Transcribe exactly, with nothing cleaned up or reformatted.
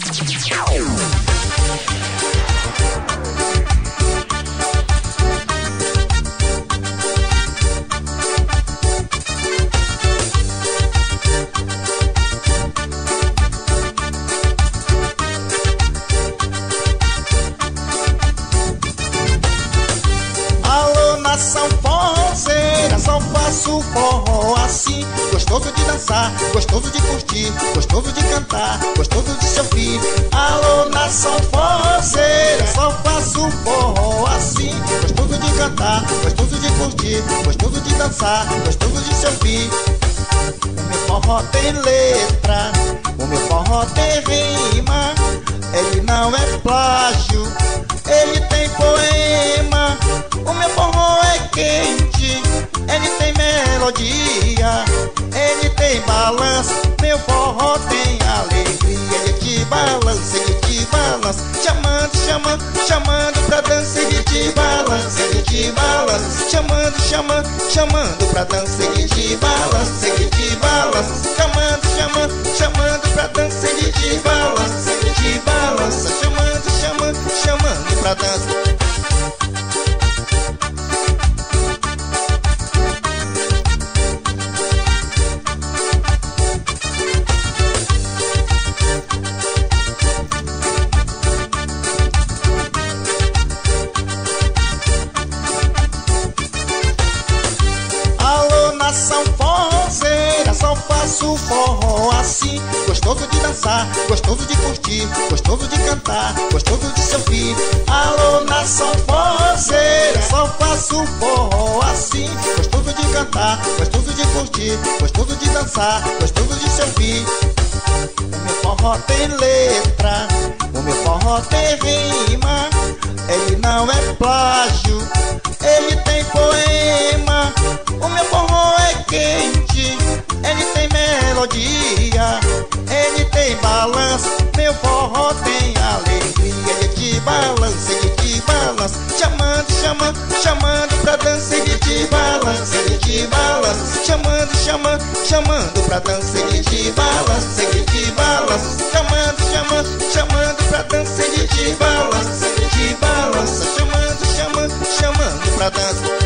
sanfoneira, só faço forró assim. Gostoso de dançar, gostoso de curtir, gostoso de cantar, gostoso de se ouvir. Alô, na sanfoneira, só faço forró assim. Gostoso de cantar, gostoso de curtir, gostoso de dançar, gostoso de se ouvir. O meu forró tem letra, o meu forró tem rima. Ele não é plágio, ele tem poema. O meu forró é quente, ele tem melodia, ele tem balanço. Meu forró tem alegria, ele te balança, ele te balança. Chamando, chamando, chamando pra dança, ele te balança, ele te balança. Chamando, chamando, chamando pra dança, ele te balança, ele te balança. Chamando, chamando, chamando pra dança, ele te balança, ele te balança. Chamando, chamando, chamando pra dança. Sanfoneira, só faço forró assim. Gostoso de dançar, gostoso de curtir, gostoso de cantar, gostoso de se ouvir. Alô, na sanfoneira, só faço forró assim. Gostoso de cantar, gostoso de curtir, gostoso de dançar, gostoso de se ouvir. O meu forró tem letra, o meu forró tem rima. Ele não é plágio, ele tem poema. O meu forró é quente, ele tem melodia, ele tem balanço. Meu forró tem alegria, ele te balança, ele te balança. Chamando, chamando, chamando pra dança, ele te balança, ele te balança. Chamando, chamando, chamando pra dança, ele te balança, ele te balança. Chamando, chamando, chamando pra dança, ele te balança, ele te balança. Chamando, chamando, chamando pra dança.